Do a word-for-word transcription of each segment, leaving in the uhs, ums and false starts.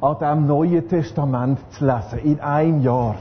an diesem Neuen Testament zu lesen, in einem Jahr.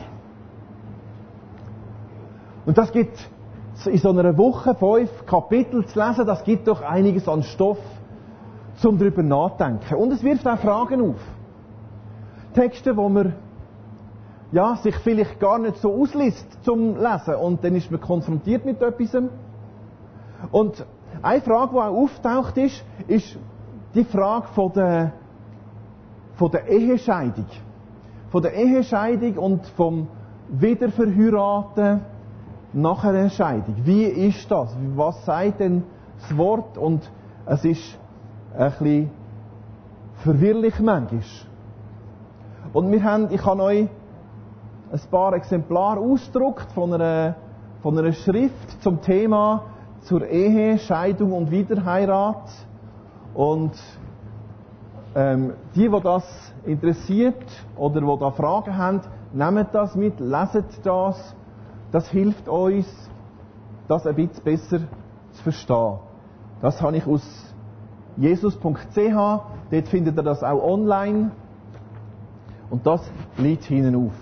Und das gibt in so einer Woche fünf Kapitel zu lesen, das gibt doch einiges an Stoff, zum darüber nachdenken. Und es wirft auch Fragen auf. Texte, wo man ja, sich vielleicht gar nicht so ausliest zum Lesen und dann ist man konfrontiert mit etwas. Und eine Frage, die auch auftaucht ist, ist die Frage von der, von der Ehescheidung. Von der Ehescheidung und vom Wiederverheiraten nach einer Scheidung. Wie ist das? Was sagt denn das Wort? Und es ist ein bisschen verwirrlich manchmal. Und wir haben, ich habe euch ein paar Exemplare ausgedruckt von einer, von einer Schrift zum Thema zur Ehe, Scheidung und Wiederheirat. Und ähm, die, die das interessiert oder die da Fragen haben, nehmt das mit, leset das. Das hilft uns, das ein bisschen besser zu verstehen. Das habe ich aus jesus punkt c h, dort findet ihr das auch online. Und das liegt hinten auf.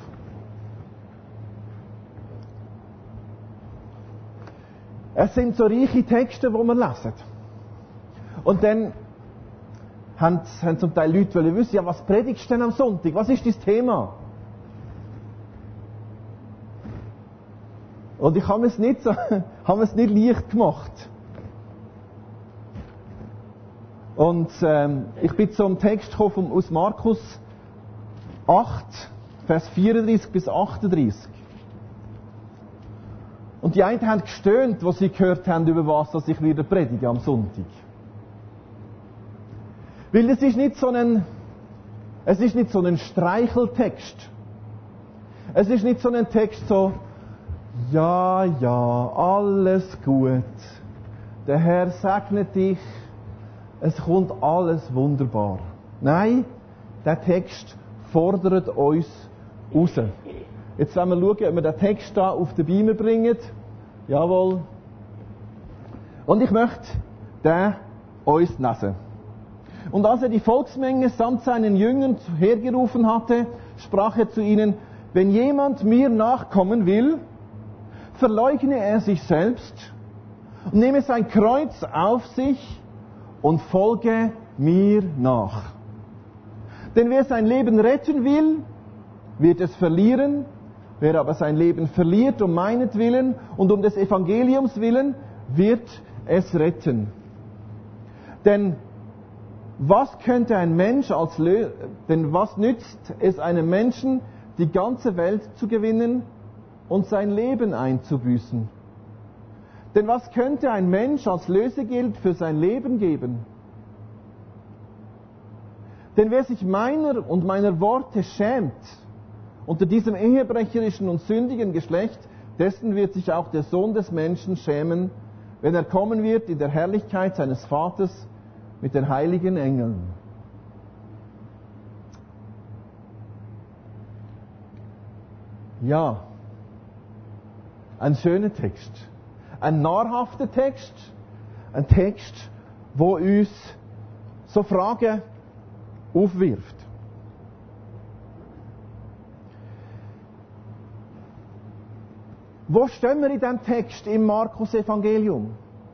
Es sind so reiche Texte, die wir lesen. Und dann haben, haben zum Teil Leute wissen, ja, was predigst du denn am Sonntag? Was ist das Thema? Und ich habe es nicht so, habe es nicht leicht gemacht. Und ähm, ich bin zum Text gekommen aus Markus acht, Vers vierunddreißig bis achtunddreißig. Und die einen haben gestöhnt, was sie gehört haben, über was dass ich wieder predige am Sonntag. Weil es ist nicht so ein, es ist nicht so ein Streicheltext. Es ist nicht so ein Text so, ja, ja, alles gut. Der Herr segnet dich. Es kommt alles wunderbar. Nein, der Text fordert uns raus. Jetzt wollen wir schauen, ob wir den Text da auf den Beamer bringen. Jawohl. Und ich möchte den uns lesen. Und als er die Volksmenge samt seinen Jüngern hergerufen hatte, sprach er zu ihnen, wenn jemand mir nachkommen will, verleugne er sich selbst und nehme sein Kreuz auf sich und folge mir nach. Denn wer sein Leben retten will, wird es verlieren. Wer aber sein Leben verliert um meinetwillen und um des Evangeliums willen, wird es retten. Denn was könnte ein Mensch als Lö- denn was nützt es einem Menschen, die ganze Welt zu gewinnen und sein Leben einzubüßen? Denn was könnte ein Mensch als Lösegeld für sein Leben geben? Denn wer sich meiner und meiner Worte schämt, unter diesem ehebrecherischen und sündigen Geschlecht, dessen wird sich auch der Sohn des Menschen schämen, wenn er kommen wird in der Herrlichkeit seines Vaters mit den heiligen Engeln. Ja, ein schöner Text. Ein nahrhafter Text. Ein Text, wo uns so Fragen aufwirft. Wo stehen wir in diesem Text im Markus-Evangelium?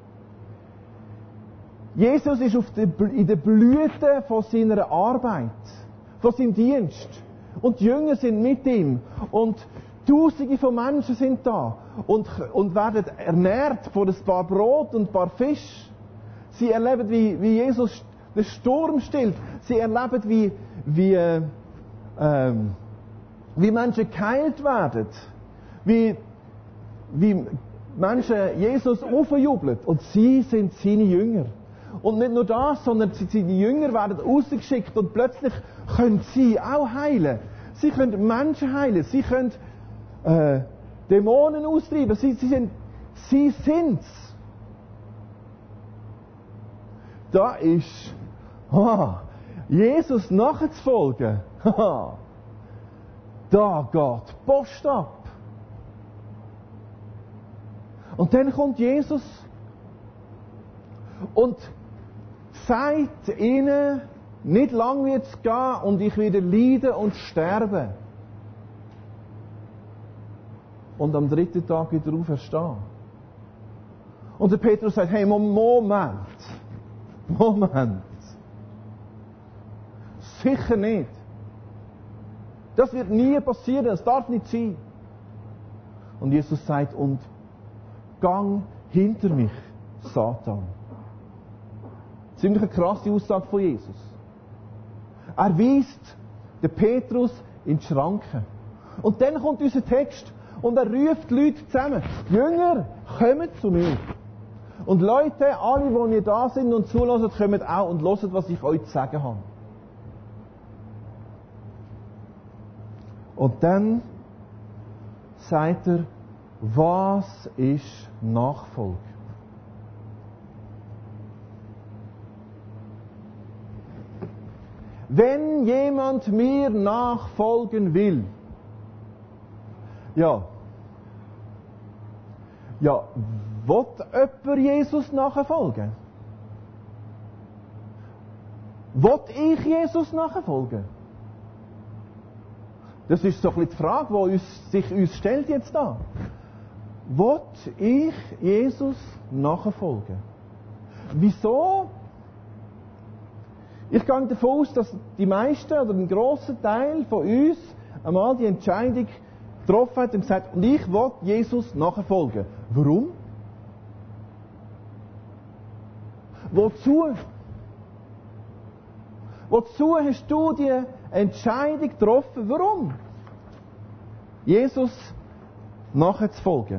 Jesus ist auf der, in der Blüte von seiner Arbeit, von seinem Dienst. Und die Jünger sind mit ihm. Und Tausende von Menschen sind da und, und werden ernährt von ein paar Brot und ein paar Fisch. Sie erleben, wie, wie Jesus den Sturm stillt. Sie erleben, wie, wie, äh, ähm, wie Menschen geheilt werden. Wie, wie Menschen Jesus aufjubeln. Und sie sind seine Jünger. Und nicht nur das, sondern seine Jünger werden rausgeschickt und plötzlich können sie auch heilen. Sie können Menschen heilen. Sie können äh, Dämonen austreiben. Sie, sie sind sie sind's. Da ist ah, Jesus nachzufolgen. Da geht die Post ab. Und dann kommt Jesus und sagt ihnen Nicht lang wird es gehen und ich werde leiden und sterben. Und am dritten Tag wieder auferstehen. Und der Petrus sagt, hey, Moment, Moment. Sicher nicht. Das wird nie passieren, das darf nicht sein. Und Jesus sagt, und gang hinter mich, Satan. Ziemlich eine krasse Aussage von Jesus. Er weist den Petrus in die Schranken. Und dann kommt unser Text und er ruft die Leute zusammen. Jünger, kommt zu mir. Und Leute, alle, die hier da sind und zulassen, kommen auch und hören, was ich euch zu sagen habe. Und dann sagt er, was ist Nachfolge? Wenn jemand mir nachfolgen will, ja, ja, will jemand Jesus nachfolgen? Will ich Jesus nachfolgen? Das ist so ein bisschen die Frage, die uns, sich uns stellt jetzt da. Will ich Jesus nachfolgen? Wieso? Ich gehe davon aus, dass die meisten oder ein grosser Teil von uns einmal die Entscheidung getroffen hat und gesagt, und ich will Jesus nachfolgen. Warum? Wozu? Wozu hast du die Entscheidung getroffen? Warum? Jesus nachzufolgen.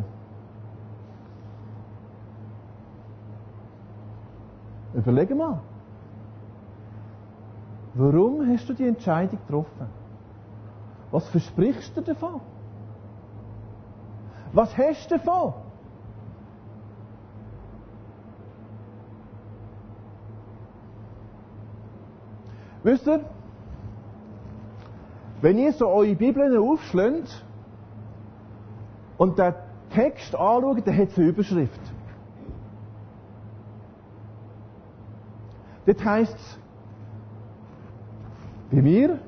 Überleg mal. Warum hast du die Entscheidung getroffen? Was versprichst du davon? Was hast du davon? Wisst ihr, wenn ihr so eure Bibeln aufschlägt und den Text anschaut, dann hat es eine Überschrift. Dort heisst es, bei mir,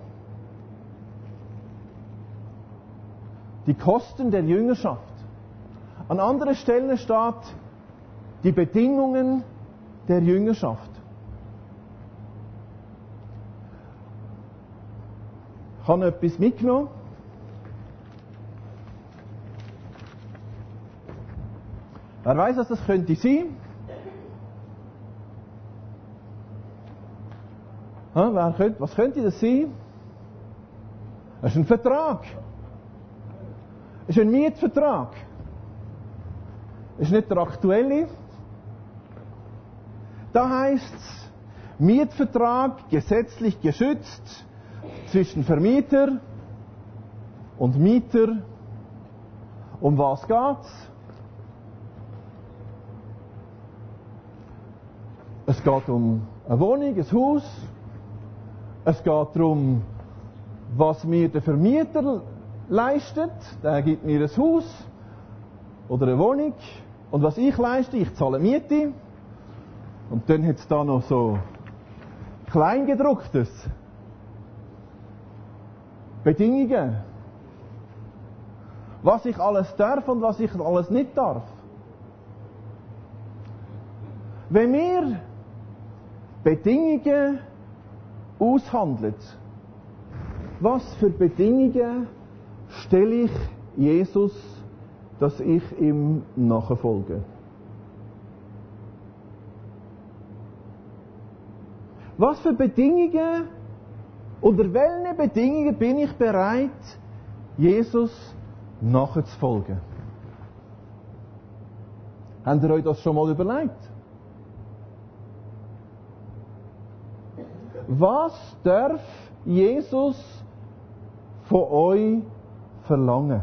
die Kosten der Jüngerschaft. An anderen Stellen steht, die Bedingungen der Jüngerschaft. Ich habe etwas mitgenommen. Wer weiß, was das könnte sein? Ja, wer könnte, was könnte das sein? Das ist ein Vertrag. Das ist ein Mietvertrag. Das ist nicht der aktuelle. Da heißt es, Mietvertrag gesetzlich geschützt zwischen Vermieter und Mieter. Um was geht's? Es geht um eine Wohnung, ein Haus. Es geht darum, was mir der Vermieter leistet. Der gibt mir ein Haus oder eine Wohnung. Und was ich leiste, ich zahle Miete. Und dann hat es da noch so Kleingedrucktes. Bedingungen. Was ich alles darf und was ich alles nicht darf. Wenn wir Bedingungen aushandelt, was für Bedingungen stelle ich Jesus, dass ich ihm nachfolge? Was für Bedingungen, unter welchen Bedingungen bin ich bereit, Jesus nachzufolgen? Habt ihr euch das schon mal überlegt? Was darf Jesus von euch verlangen?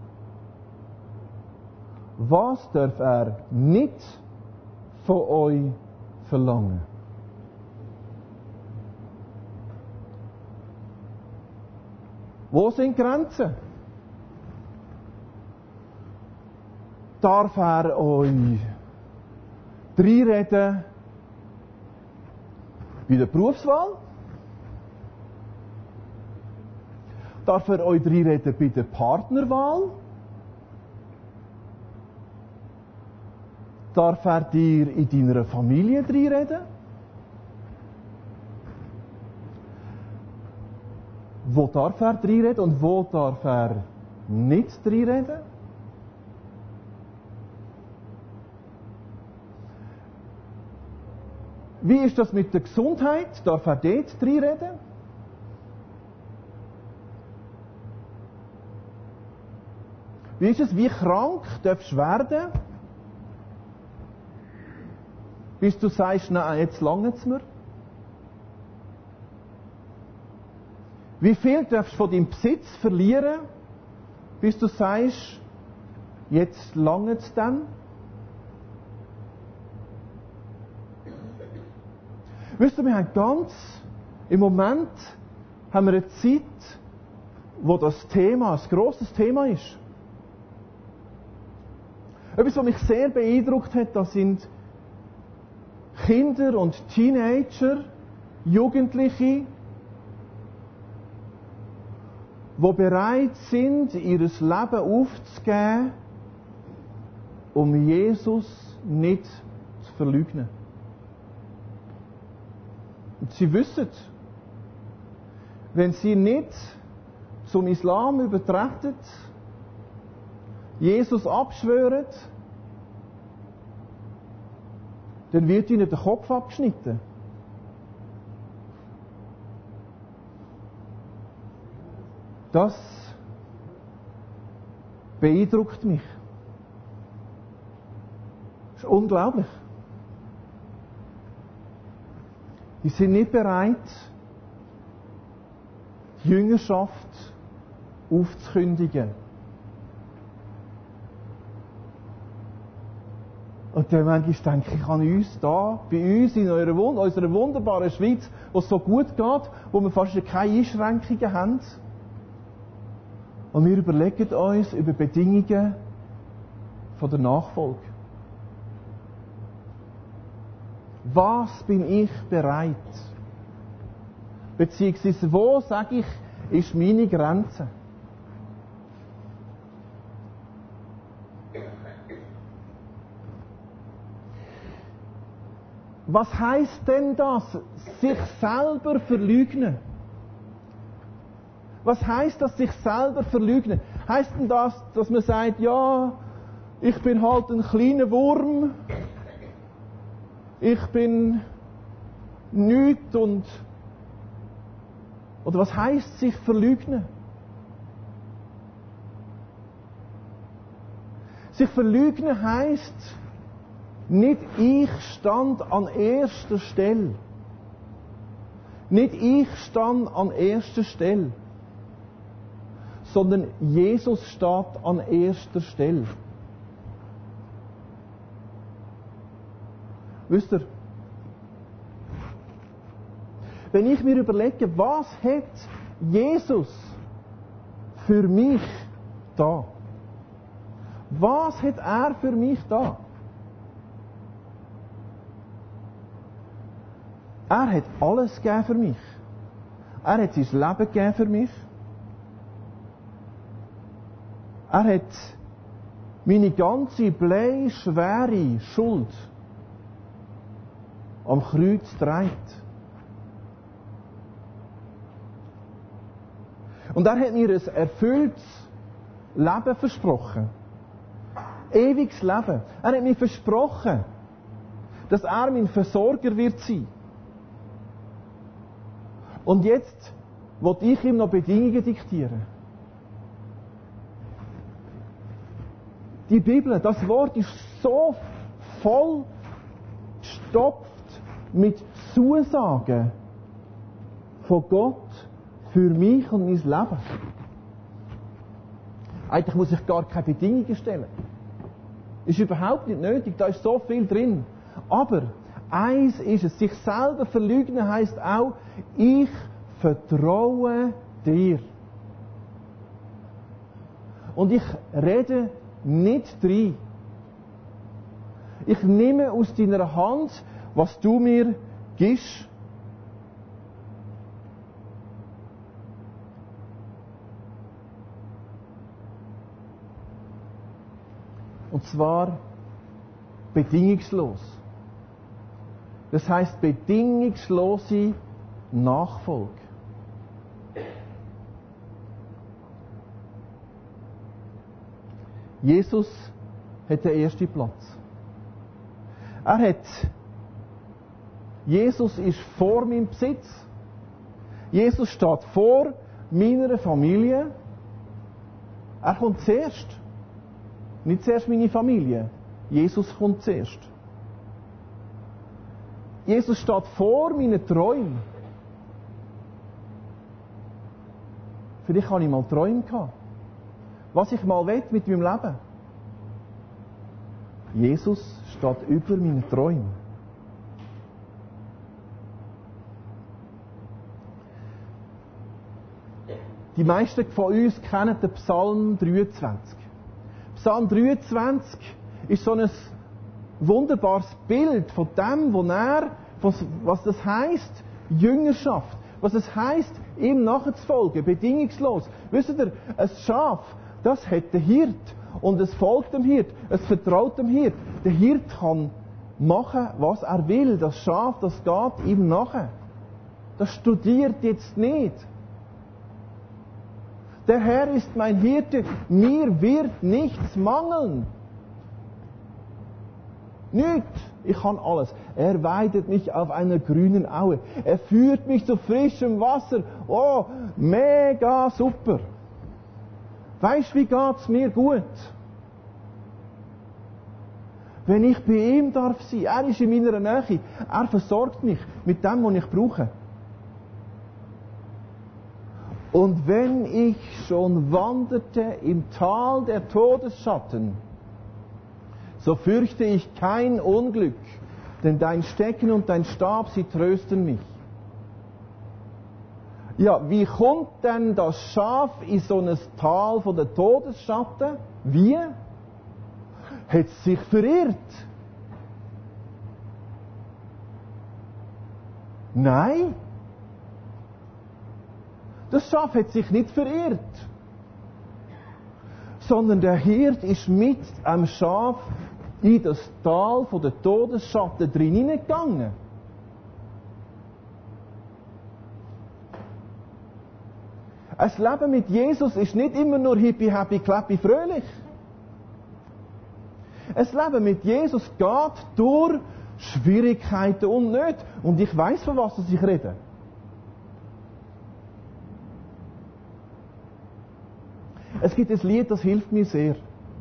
Was darf er nicht von euch verlangen? Wo sind Grenzen? Darf er euch reinreden bei der Berufswahl? Darf er euch reinreden bei der Partnerwahl? Darf er dir in deiner Familie reinreden? Wo darf er reinreden und wo darf er nicht reinreden? Wie ist das mit der Gesundheit? Darf er dort reinreden? Wie ist es? Wie krank darfst du werden? Bis du sagst, nein, jetzt lange es mir. Wie viel darfst du von deinem Besitz verlieren, bis du sagst, jetzt lange es dann? Wisst ihr, wir haben ganz, im Moment haben wir eine Zeit, wo das Thema, ein grosses Thema ist. Etwas, was mich sehr beeindruckt hat, das sind Kinder und Teenager, Jugendliche, die bereit sind, ihr Leben aufzugeben, um Jesus nicht zu verleugnen. Und sie wissen, wenn sie nicht zum Islam übertreten, Jesus abschwören, dann wird ihnen der Kopf abgeschnitten. Das beeindruckt mich. Das ist unglaublich. Die sind nicht bereit, die Jüngerschaft aufzukündigen. Und dann manchmal denke ich an uns da, bei uns in unserer, unserer wunderbaren Schweiz, wo es so gut geht, wo wir fast keine Einschränkungen haben. Und wir überlegen uns über Bedingungen von der Nachfolge. Was bin ich bereit? Beziehungsweise wo, sage ich, ist meine Grenze? Was heisst denn das? Sich selber verleugnen. Was heisst das, sich selber verleugnen? Heisst denn das, dass man sagt, ja, ich bin halt ein kleiner Wurm, ich bin nichts und... Oder was heisst sich verleugnen? Sich verleugnen heisst, nicht ich stand an erster Stelle. Nicht ich stand an erster Stelle. Sondern Jesus steht an erster Stelle. Wisst ihr, wenn ich mir überlege, was hat Jesus für mich da? Was hat er für mich da? Er hat alles gegeben für mich. Er hat sein Leben gegeben für mich. Er hat meine ganze bleischwere Schuld am Kreuz getragen. Und er hat mir ein erfülltes Leben versprochen. Ewiges Leben. Er hat mir versprochen, dass er mein Versorger wird sein. Und jetzt will ich ihm noch Bedingungen diktieren. Die Bibel, das Wort ist so voll gestopft mit Zusagen von Gott für mich und mein Leben. Eigentlich muss ich gar keine Bedingungen stellen. Ist überhaupt nicht nötig, da ist so viel drin. Aber eins ist es, sich selber verleugnen heisst auch, ich vertraue dir. Und ich rede nicht rein. Ich nehme aus deiner Hand, was du mir gibst. Und zwar bedingungslos. Das heisst bedingungslose Nachfolge. Jesus hat den ersten Platz. Er hat, Jesus ist vor meinem Besitz. Jesus steht vor meiner Familie. Er kommt zuerst. Nicht zuerst meine Familie. Jesus kommt zuerst. Jesus steht vor meinen Träumen. Vielleicht habe ich mal Träume gehabt. Was ich mal will mit meinem Leben. Jesus steht über meine Träume. Die meisten von uns kennen den Psalm dreiundzwanzig. Psalm dreiundzwanzig ist so ein wunderbares Bild von dem, wo er, was das heisst, Jüngerschaft. Was es heisst, ihm nachzufolgen, bedingungslos. Wisst ihr, ein Schaf, das hat den Hirt. Und es folgt dem Hirt. Es vertraut dem Hirt. Der Hirt kann machen, was er will. Das Schaf, das geht ihm nachher. Das studiert jetzt nicht. Der Herr ist mein Hirte, mir wird nichts mangeln. Nichts. Ich kann alles. Er weidet mich auf einer grünen Aue. Er führt mich zu frischem Wasser. Oh, mega super. Weisst du, wie geht's mir gut? Wenn ich bei ihm darf sein, er ist in meiner Nähe, er versorgt mich mit dem, was ich brauche. Und wenn ich schon wanderte im Tal der Todesschatten, so fürchte ich kein Unglück, denn dein Stecken und dein Stab, sie trösten mich. Ja, wie kommt denn das Schaf in so ein Tal von der Todesschatten? Wie? Hat es sich verirrt? Nein. Das Schaf hat sich nicht verirrt. Sondern der Hirt ist mit einem Schaf in das Tal von der Todesschatten drin hineingegangen. Ein Leben mit Jesus ist nicht immer nur hippie, happy, clappy, fröhlich. Ein Leben mit Jesus geht durch Schwierigkeiten und Nöte. Und ich weiss, von was ich rede. Es gibt ein Lied, das hilft mir sehr.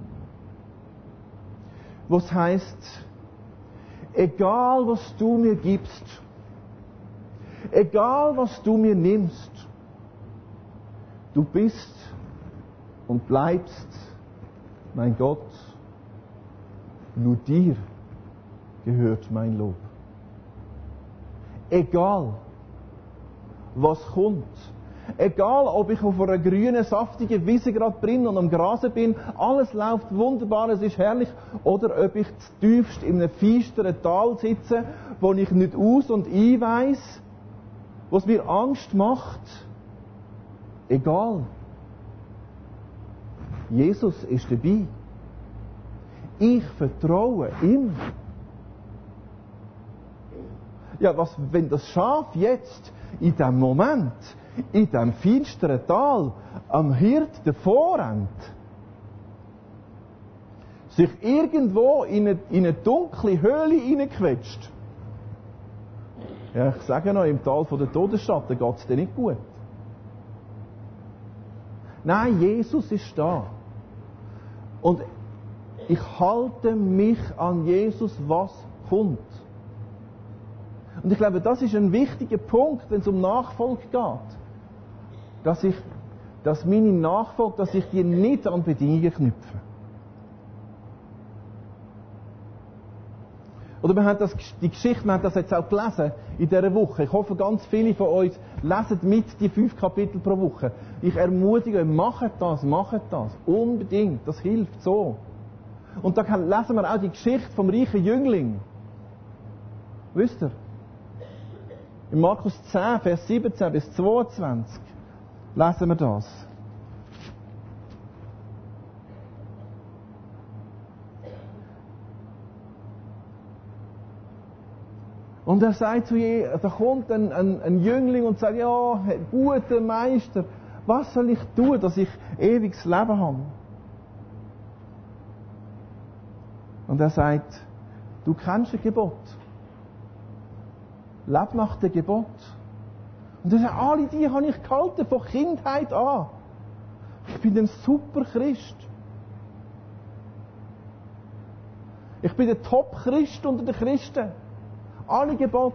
Was heisst, egal was du mir gibst, egal was du mir nimmst, du bist und bleibst, mein Gott, nur dir gehört mein Lob. Egal, was kommt, egal ob ich auf einer grünen, saftigen Wiese gerade bin und am Grasen bin, alles läuft wunderbar, es ist herrlich, oder ob ich tiefst in einem finsteren Tal sitze, wo ich nicht aus und ein weiss, was mir Angst macht, egal. Jesus ist dabei. Ich vertraue ihm. Ja, was, wenn das Schaf jetzt in dem Moment, in dem finsteren Tal, am Hirt davor rennt, sich irgendwo in eine, in eine dunkle Höhle hineinquetscht. Ja, ich sage noch, im Tal von der Todesschatten geht es dir nicht gut. Nein, Jesus ist da. Und ich halte mich an Jesus, was kommt. Und ich glaube, das ist ein wichtiger Punkt, wenn es um Nachfolge geht. Dass ich, dass meine Nachfolge, dass ich die nicht an Bedingungen knüpfe. Oder wir haben das, die Geschichte, wir haben das jetzt auch gelesen in dieser Woche. Ich hoffe, ganz viele von uns lesen mit die fünf Kapitel pro Woche. Ich ermutige euch, macht das, macht das. Unbedingt. Das hilft so. Und da lesen wir auch die Geschichte vom reichen Jüngling. Wisst ihr? In Markus zehn, Vers siebzehn bis zweiundzwanzig lesen wir das. Und er sagt zu je, da kommt ein, ein, ein Jüngling und sagt, ja, guter Meister, was soll ich tun, dass ich ewiges Leben habe? Und er sagt, du kennst ein Gebot. Leb nach dem Gebot. Und er sagt, alle die habe ich gehalten, von Kindheit an. Ich bin ein super Christ. Ich bin der Top-Christ unter den Christen. Alle Gebote.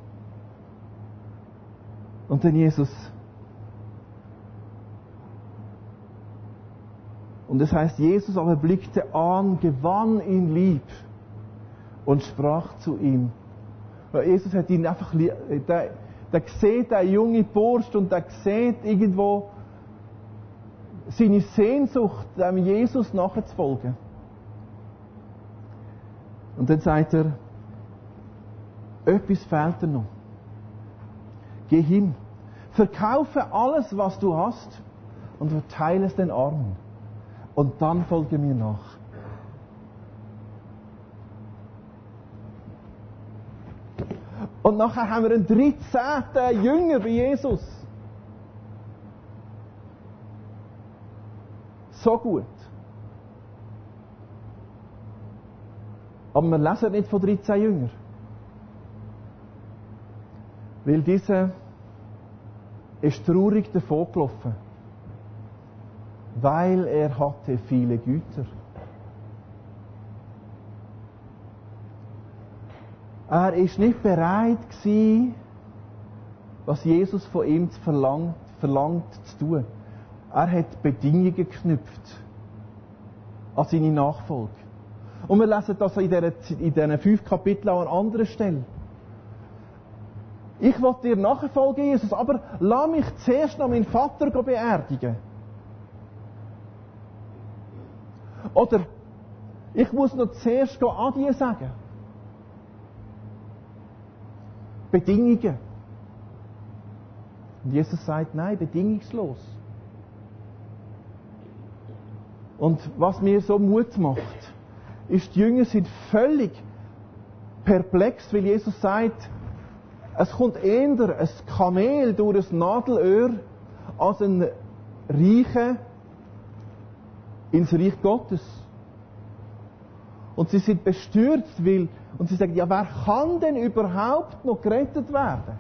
Und dann Jesus. Und das heißt, Jesus aber blickte an, gewann ihn lieb und sprach zu ihm. Weil Jesus hat ihn einfach lieb. Der, der sieht der junge Bursch und der sieht irgendwo seine Sehnsucht, dem Jesus nachzufolgen. Und dann sagt er, etwas fehlt dir noch. Geh hin, verkaufe alles, was du hast und verteile es den Armen. Und dann folge mir nach. Und nachher haben wir einen dreizehnten Jünger bei Jesus. So gut. Aber wir lesen nicht von dreizehn Jüngern. Weil dieser ist traurig davongelaufen. Weil er hatte viele Güter. Er ist nicht bereit gewesen, was Jesus von ihm verlangt, verlangt zu tun. Er hat Bedingungen geknüpft an seine Nachfolge. Und wir lesen das in diesen, in diesen fünf Kapiteln auch an anderer Stelle. Ich will dir nachfolgen, Jesus, aber lass mich zuerst noch meinen Vater beerdigen. Oder ich muss noch zuerst Adieu sagen. Bedingungen. Und Jesus sagt, nein, bedingungslos. Und was mir so Mut macht, ist, die Jünger sind völlig perplex, weil Jesus sagt, es kommt eher ein Kamel durch ein Nadelöhr als ein Reicher ins Reich Gottes. Und sie sind bestürzt, weil, und sie sagen, ja, wer kann denn überhaupt noch gerettet werden?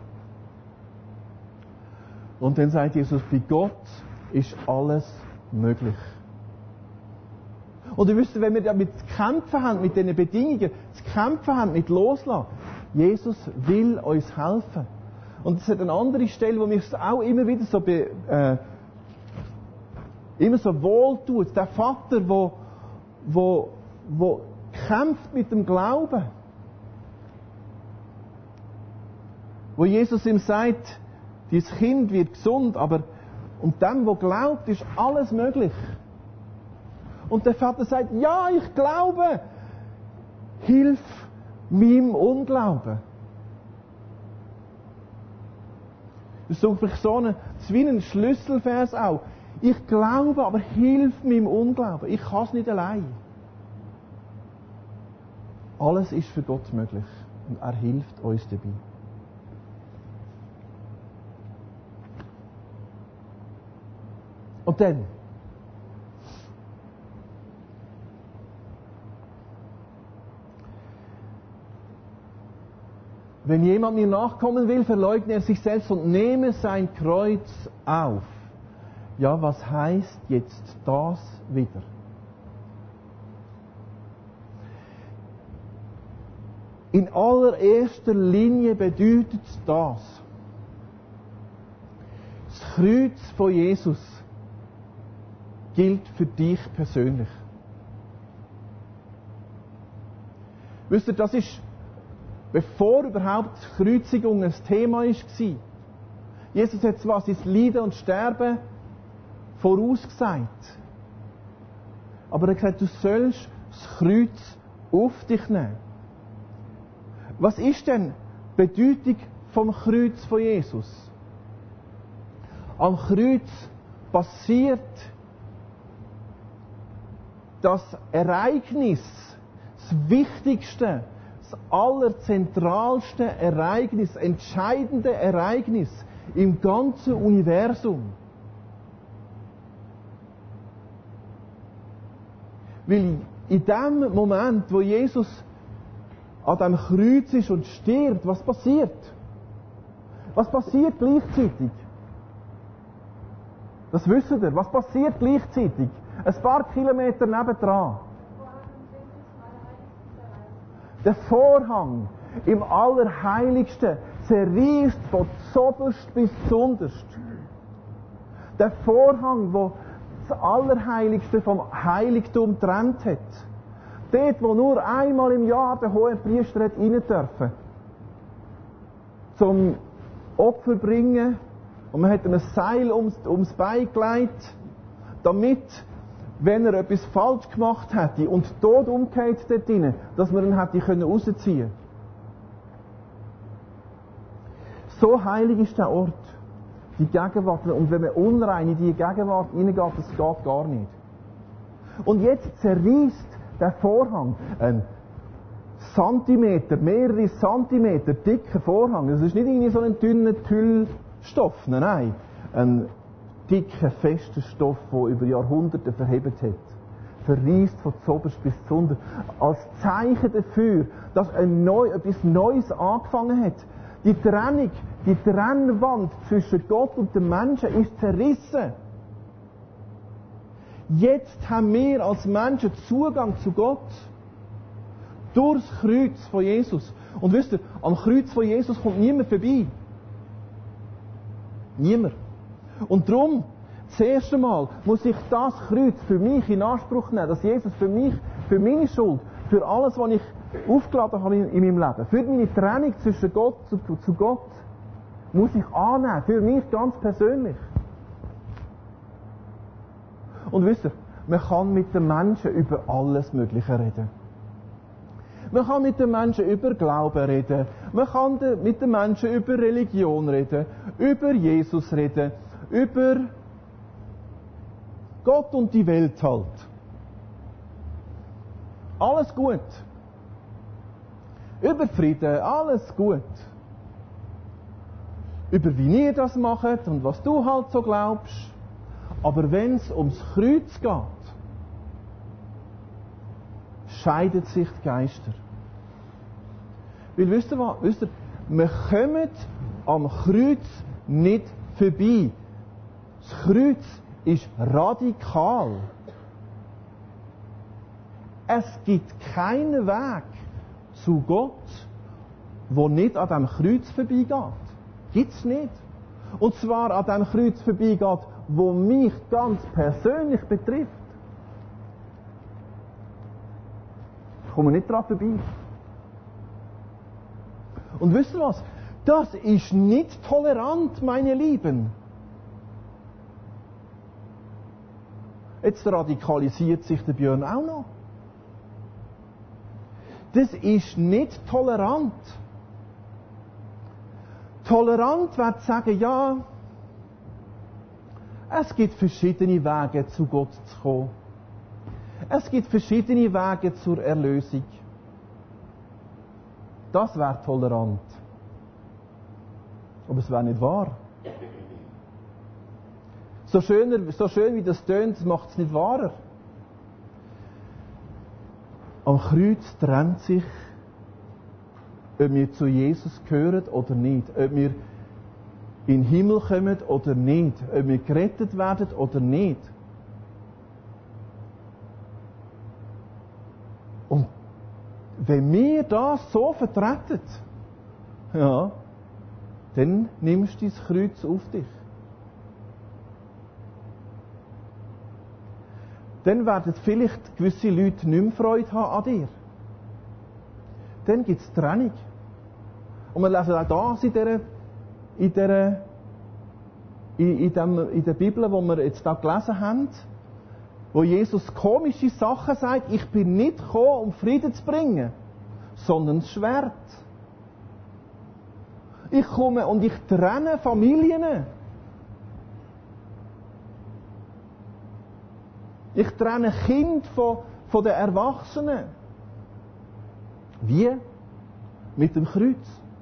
Und dann sagt Jesus, bei Gott ist alles möglich. Und ihr wisst, wenn wir damit zu kämpfen haben, mit diesen Bedingungen, zu kämpfen haben, mit Loslassen, Jesus will uns helfen. Und es hat eine andere Stelle, wo mir es auch immer wieder so, be, äh, immer so wohl tut. Der Vater, wo, wo, wo kämpft mit dem Glauben. Wo Jesus ihm sagt, dieses Kind wird gesund, aber um dem, wo glaubt, ist alles möglich. Und der Vater sagt, ja, ich glaube, hilf meinem Unglauben. Das ist ungefähr so ein, das ist wie ein Schlüsselvers auch. Ich glaube, aber hilf meinem Unglauben. Ich kann es nicht allein. Alles ist für Gott möglich und er hilft uns dabei. Und dann, wenn jemand mir nachkommen will, verleugne er sich selbst und nehme sein Kreuz auf. Ja, was heißt jetzt das wieder? In allererster Linie bedeutet das, das Kreuz von Jesus gilt für dich persönlich. Wisst ihr, das ist, bevor überhaupt die Kreuzigung ein Thema war. Jesus hat zwar sein Leiden und Sterben vorausgesagt, aber er hat gesagt, du sollst das Kreuz auf dich nehmen. Was ist denn die Bedeutung vom Kreuz von Jesus? Am Kreuz passiert das Ereignis, das Wichtigste, das allerzentralste Ereignis, entscheidende Ereignis im ganzen Universum. Weil in dem Moment, wo Jesus an dem Kreuz ist und stirbt, was passiert? Was passiert gleichzeitig? Das wisst ihr. Was passiert gleichzeitig? Ein paar Kilometer nebendran. Der Vorhang im Allerheiligsten zerreißt von zoberst bis zunderst. Der Vorhang, der das Allerheiligste vom Heiligtum getrennt hat. Dort, wo nur einmal im Jahr der Hohepriester rein dürfen. Zum Opfer bringen. Und man hat ihm ein Seil ums, ums Bein gelegt, damit, wenn er etwas falsch gemacht hätte und tot umgekehrt dort rein, dass man ihn hätte können rausziehen. So heilig ist der Ort. Die Gegenwart. Und wenn man unrein in die Gegenwart hineingeht, das geht gar nicht. Und jetzt zerreißt der Vorhang ein Zentimeter, mehrere Zentimeter dicker Vorhang. Das ist nicht irgendwie so ein dünner Tüllstoff, nein, nein. Ein dicker, fester Stoff, der über Jahrhunderte verhebt hat. Verreist von zoberst bis zunder. Als Zeichen dafür, dass ein neu, etwas Neues angefangen hat. Die Trennung, die Trennwand zwischen Gott und dem Menschen ist zerrissen. Jetzt haben wir als Menschen Zugang zu Gott. Durchs Kreuz von Jesus. Und wisst ihr, am Kreuz von Jesus kommt niemand vorbei. Niemand. Und darum, das erste Mal, muss ich das Kreuz für mich in Anspruch nehmen, dass Jesus für mich, für meine Schuld, für alles, was ich aufgeladen habe in, in meinem Leben, für meine Trennung zwischen Gott zu, zu Gott, muss ich annehmen, für mich ganz persönlich. Und wisst ihr, man kann mit den Menschen über alles Mögliche reden. Man kann mit den Menschen über Glauben reden. Man kann mit den Menschen über Religion reden. Über Jesus reden. Über Gott und die Welt halt. Alles gut. Über Frieden, alles gut. Über wie ihr das macht und was du halt so glaubst. Aber wenn es ums Kreuz geht, scheiden sich die Geister. Weil, wisst ihr was? Wisst ihr, wir kommen am Kreuz nicht vorbei. Das Kreuz ist radikal. Es gibt keinen Weg zu Gott, der nicht an diesem Kreuz vorbeigeht. Gibt es nicht. Und zwar an diesem Kreuz vorbeigeht, wo mich ganz persönlich betrifft. Ich komme nicht dran vorbei. Und wisst ihr was? Das ist nicht tolerant, meine Lieben. Jetzt radikalisiert sich der Björn auch noch. Das ist nicht tolerant. Tolerant wird sagen, ja, es gibt verschiedene Wege, zu Gott zu kommen. Es gibt verschiedene Wege zur Erlösung. Das wäre tolerant. Aber es wäre nicht wahr. So, schöner, so schön wie das tönt, macht es nicht wahrer. Am Kreuz trennt sich, ob wir zu Jesus gehören oder nicht. Ob wir in den Himmel kommen oder nicht. Ob wir gerettet werden oder nicht. Und wenn wir das so vertreten, ja, dann nimmst du dein Kreuz auf dich. Dann werden vielleicht gewisse Leute nicht mehr Freude haben an dir. Dann gibt es Trennung. Und wir lesen auch das in der, in der, in, in, dem, in der Bibel, wo wir jetzt da gelesen haben, wo Jesus komische Sachen sagt, ich bin nicht gekommen, um Frieden zu bringen, sondern das Schwert. Ich komme und ich trenne Familien. Ich trenne Kinder von, von den Erwachsenen. Wie? mit dem Kreuz.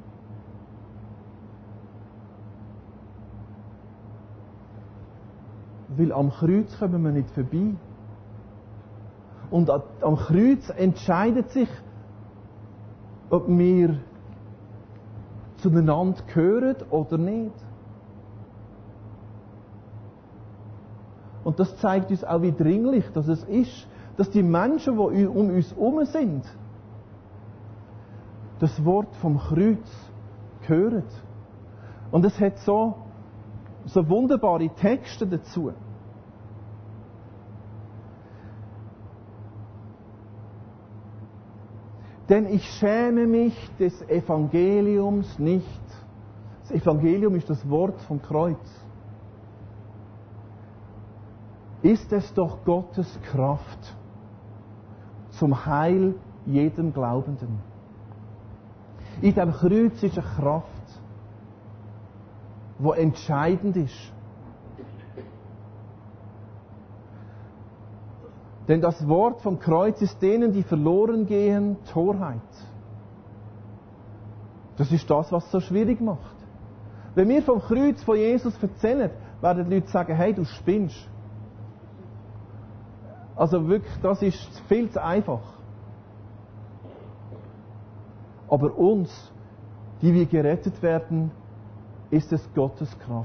Weil am Kreuz kommen wir nicht vorbei. Und am Kreuz entscheidet sich, ob wir zueinander gehören oder nicht. Und das zeigt uns auch, wie dringlich das es ist, dass die Menschen, die um uns herum sind, das Wort vom Kreuz hören. Und es hat so, so wunderbare Texte dazu. Denn ich schäme mich des Evangeliums nicht. Das Evangelium ist das Wort vom Kreuz. Ist es doch Gottes Kraft zum Heil jedem Glaubenden. In diesem Kreuz ist eine Kraft, die entscheidend ist. Denn das Wort vom Kreuz ist denen, die verloren gehen, Torheit. Das ist das, was es so schwierig macht. Wenn wir vom Kreuz von Jesus erzählen, werden die Leute sagen, hey, du spinnst. Also wirklich, das ist viel zu einfach. Aber uns, die wir gerettet werden, ist es Gottes Kraft.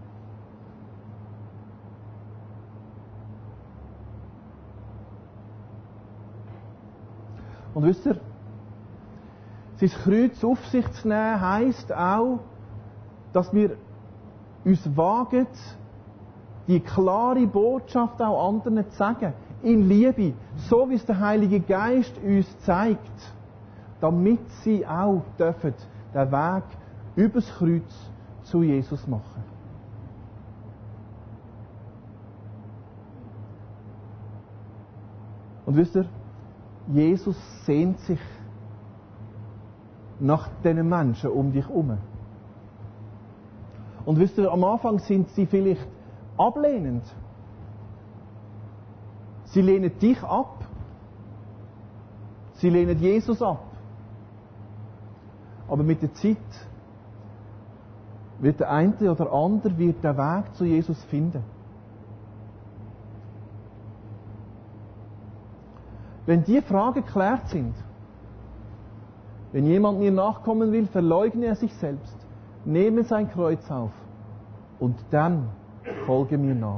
Und wisst ihr, sein Kreuz auf sich zu nehmen, heisst auch, dass wir uns wagen, die klare Botschaft auch anderen zu sagen. In Liebe, so wie es der Heilige Geist uns zeigt, damit sie auch dürfen den Weg übers Kreuz zu Jesus machen. Und wisst ihr, Jesus sehnt sich nach diesen Menschen um dich herum. Und wisst ihr, am Anfang sind sie vielleicht ablehnend. Sie lehnen dich ab. Sie lehnen Jesus ab. Aber mit der Zeit wird der eine oder andere wird den Weg zu Jesus finden. Wenn diese Fragen geklärt sind, wenn jemand mir nachkommen will, verleugne er sich selbst, nehme sein Kreuz auf und dann folge mir nach.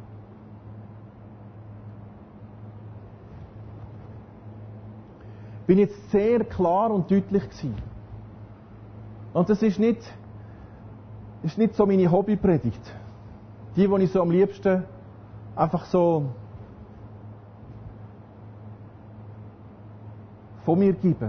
Ich bin jetzt sehr klar und deutlich gewesen. Und das ist nicht, ist nicht so meine Hobbypredigt. Die, die ich so am liebsten einfach so von mir gebe.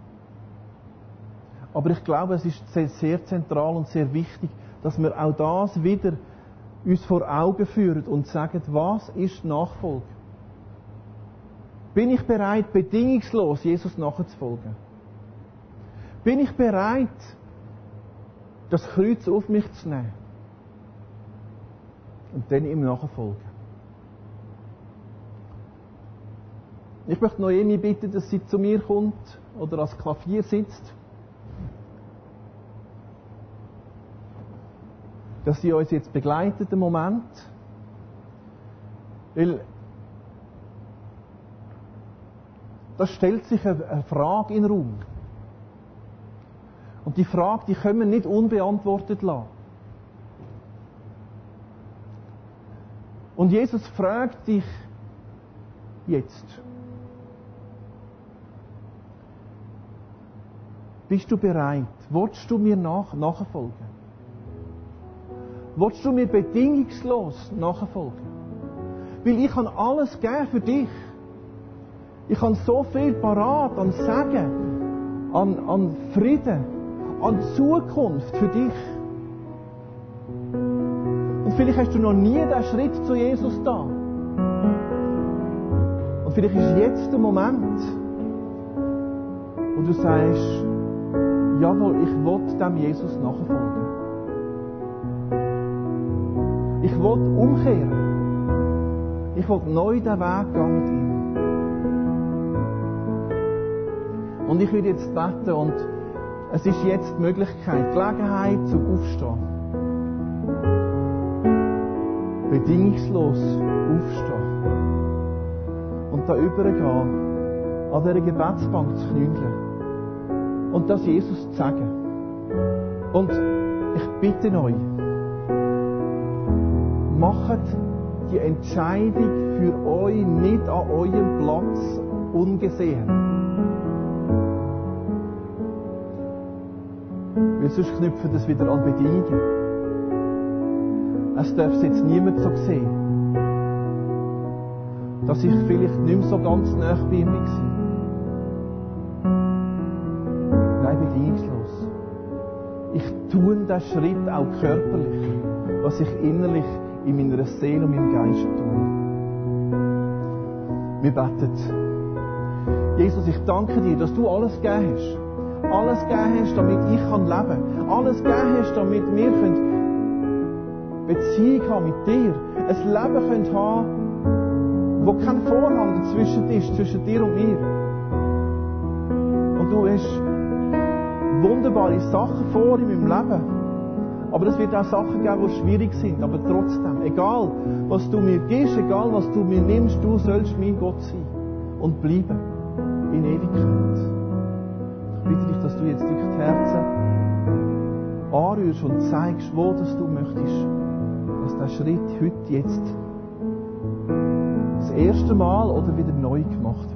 Aber ich glaube, es ist sehr, sehr zentral und sehr wichtig, dass wir auch das wieder uns vor Augen führen und sagen, was ist Nachfolge? Bin ich bereit, bedingungslos Jesus nachzufolgen? Bin ich bereit, das Kreuz auf mich zu nehmen und dann ihm nachfolgen? Ich möchte Noemi bitten, dass sie zu mir kommt oder ans Klavier sitzt. Dass sie uns jetzt begleitet im Moment. Weil da stellt sich eine Frage in den Raum. Und die Frage, die können wir nicht unbeantwortet lassen. Und Jesus fragt dich jetzt. Bist du bereit? Willst du mir nach, nachfolgen? Willst du mir bedingungslos nachfolgen? Weil ich kann alles geben für dich. Ich habe so viel parat an Segen, an, an Frieden, an Zukunft für dich. Und vielleicht hast du noch nie den Schritt zu Jesus da. Und vielleicht ist jetzt der Moment, wo du sagst, jawohl, ich will dem Jesus nachfolgen. Ich will umkehren. Ich will neu den Weg gehen mit ihm. Und ich will jetzt beten und Es ist jetzt die Möglichkeit, Gelegenheit zum Aufstehen. Bedingungslos aufstehen. Und da übergehen, an dieser Gebetsbank zu knündeln. Und das Jesus zu sagen. Und ich bitte euch, macht die Entscheidung für euch nicht an eurem Platz ungesehen. Weil sonst knüpfen das wieder an Bedingungen. Es darf jetzt niemand so sehen, dass ich vielleicht nicht mehr so ganz nah bei ihm war. Nein, bedingungslos. Ich tue diesen Schritt auch körperlich, was ich innerlich in meiner Seele und meinem Geist tue. Wir beten. Jesus, ich danke dir, dass du alles gegeben hast. Alles gegeben hast, damit ich leben kann. Alles gegeben hast, damit wir Beziehung haben mit dir. Ein Leben können haben, wo kein Vorhang dazwischen ist, zwischen dir und mir. Und du hast wunderbare Sachen vor in meinem Leben. Aber es wird auch Sachen geben, die schwierig sind. Aber trotzdem, egal was du mir gibst, egal was du mir nimmst, du sollst mein Gott sein. Und bleiben. In Ewigkeit. Ich bitte dich, dass du jetzt wirklich die Herzen anrührst und zeigst, wo dass du möchtest, dass der Schritt heute jetzt das erste Mal oder wieder neu gemacht wird.